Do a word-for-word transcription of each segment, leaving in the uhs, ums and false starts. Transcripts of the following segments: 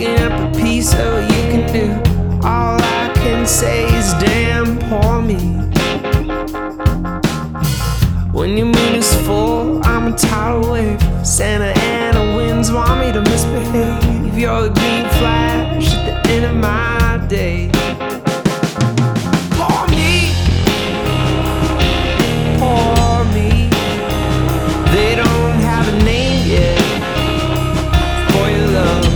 picking up a piece of what you can do. All I can say is damn, poor me. When your moon is full, I'm a tidal wave. Santa Ana winds want me to misbehave. You're the green flash at the end of my day. Poor me, poor me. They don't have a name yet for your love.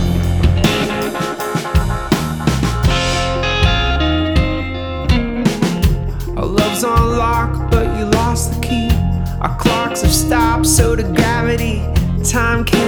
Our love's on lock, but you lost the key. Our clocks have stopped, so did gravity. Time can't